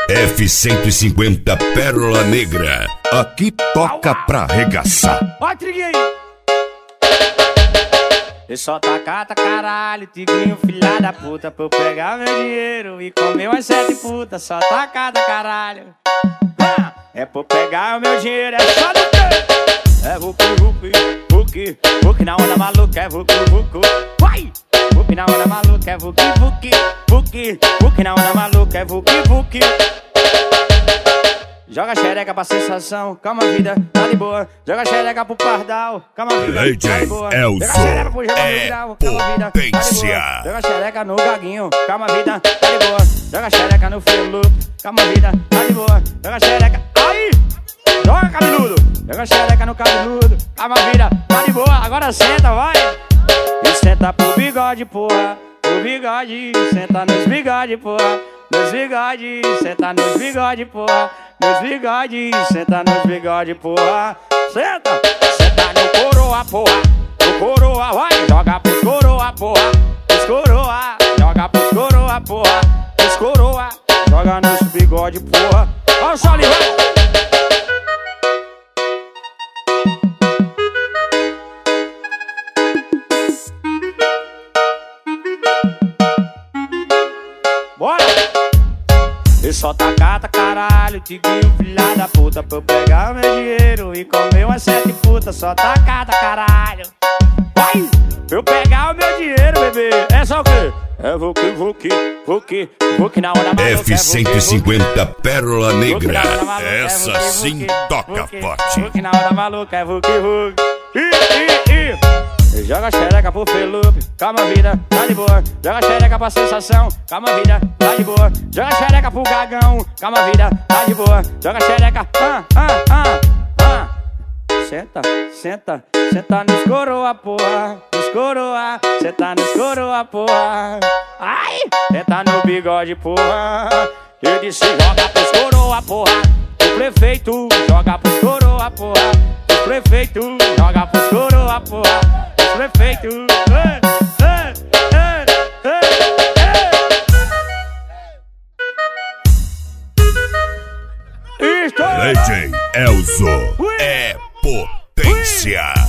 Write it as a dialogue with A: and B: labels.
A: F-150 Pérola Negra. Aqui toca pra arregaçar.
B: Ó, Triguinho aí. Eu só tacata caralho, tigrinho filha da puta, pra eu pegar meu dinheiro e comer umas 7 putas. Só tacata caralho. É pra eu pegar o meu dinheiro, é só no pé. É vuki, vuki, vuki, vuki na onda maluca, é vuki, vuki. Vai! Vuki na onda maluca, é vuki, vuki, vuki, vuki na onda maluca, é vuki, vuki. Joga xereca pra sensação, calma vida, tá de boa. Joga xereca pro pardal, calma vida, tá de boa.
A: Elzo,
B: joga xereca pro geral, calma vida, tá de boa. Joga xereca no gaguinho, calma vida, tá de boa. Joga xereca no filo, calma vida, tá de boa. Joga xereca, aí! Joga cabeludo, joga xereca no cabeludo, calma vida, tá de boa. Agora senta, vai! E senta pro bigode, porra, pro bigode. Senta nos bigode, porra, nos bigode. Senta nos bigode, porra, nos bigode. Senta nos bigode, porra. Senta, senta no coroa, porra, no coroa, vai. Joga pros coroa, porra, pros coroa. Joga pros coroa, porra, pros coroa. Joga nos bigode, porra. Ó o Soli, vai! Bora! Eu só tacata caralho, tigrinho filha da puta, pra eu pegar meu dinheiro e comer umas 7 putas. Só tacata caralho. Vai! Pra eu pegar o meu dinheiro, bebê. É só o quê? É vuki, vuki, vuki, vuki na onda maluca.
A: F-150 Pérola Negra. Essa sim toca forte.
B: Vuki na onda maluca, é vuki, vuki. Joga xereca pro Felupe, calma vida, tá de boa. Joga xereca pra sensação, calma vida, tá de boa. Joga xereca pro gagão, calma vida, tá de boa. Joga xereca, Senta, senta, senta nos coroa, porra, nos coroa. Senta nos coroa, porra. Ai, senta no bigode, porra. Eu disse joga pros coroa, porra. O prefeito joga pros coroa, porra. O prefeito joga pros coroa, porra. Prefeito,
A: DJ Elzo é potência.